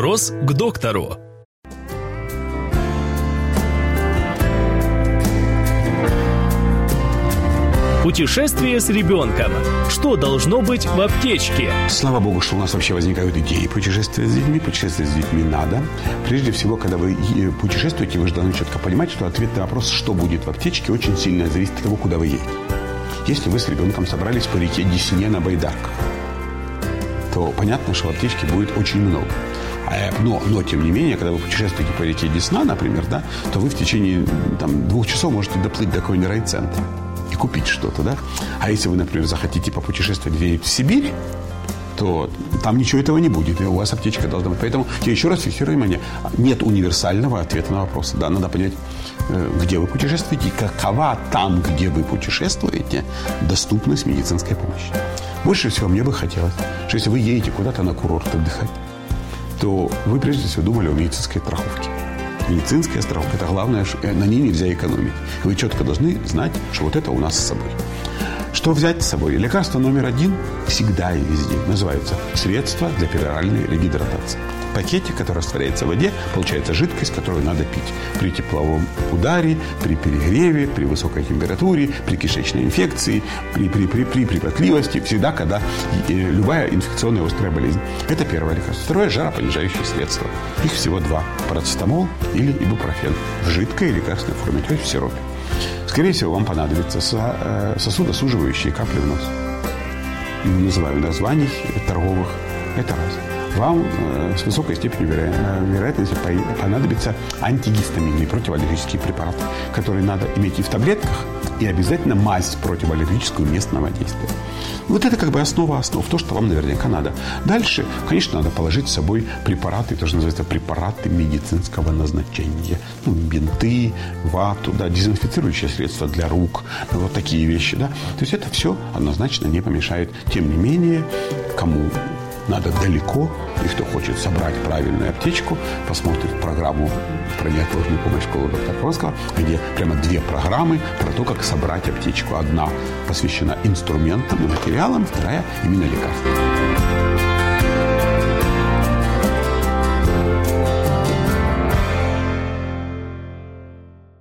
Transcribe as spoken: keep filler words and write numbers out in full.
Вопрос к доктору. Путешествие с ребенком. Что должно быть в аптечке? Слава богу, что у нас вообще возникают идеи путешествия с детьми. Путешествовать с детьми надо. Прежде всего, когда вы путешествуете, вы же должны четко понимать, что ответ на вопрос, что будет в аптечке, очень сильно зависит от того, куда вы едете. Если вы с ребенком собрались по реке Десне на байдарках, то понятно, что в аптечке будет очень много. Но, но, тем не менее, когда вы путешествуете по реке Десна, например, да, то вы в течение там, двух часов можете доплыть до какого-нибудь райцентра и купить что-то, да. А если вы, например, захотите попутешествовать где-нибудь в Сибирь, то там ничего этого не будет, и у вас аптечка должна быть. Поэтому я еще раз фиксирую внимание, нет универсального ответа на вопрос. Да, надо понять, где вы путешествуете и какова там, где вы путешествуете, доступность медицинской помощи. Больше всего мне бы хотелось, что если вы едете куда-то на курорт отдыхать, то вы прежде всего думали о медицинской страховке. Медицинская страховка – это главное, на ней нельзя экономить. Вы четко должны знать, что вот это у нас с собой. Что взять с собой? Лекарство номер один всегда и везде называется средство для пероральной регидратации. В пакете, который растворяется в воде, получается жидкость, которую надо пить при тепловом ударе, при перегреве, при высокой температуре, при кишечной инфекции, при, при, при, при припадливости, всегда, когда любая инфекционная острая болезнь. Это первое лекарство. Второе – жаропонижающие средства. Их всего два – парацетамол или ибупрофен в жидкой лекарственной форме, то есть в сиропе. Скорее всего, вам понадобятся сосудосуживающие капли в нос. Называю названий торговых. Это раз. Вам э, с высокой степенью веро- вероятности понадобится антигистаминные противоаллергические препараты, которые надо иметь и в таблетках, и обязательно мазь противоаллергическую местного действия. Вот это как бы основа основ, то, что вам наверняка надо. Дальше, конечно, надо положить с собой препараты, то, что называется препараты медицинского назначения. Ну, бинты, вату, да, дезинфицирующие средства для рук, вот такие вещи, да. То есть это все однозначно не помешает. Тем не менее, кому надо далеко, и кто хочет собрать правильную аптечку, посмотрит программу про неотложную помощь школы доктора Кронского, где прямо две программы про то, как собрать аптечку. Одна посвящена инструментам и материалам, вторая именно лекарствам.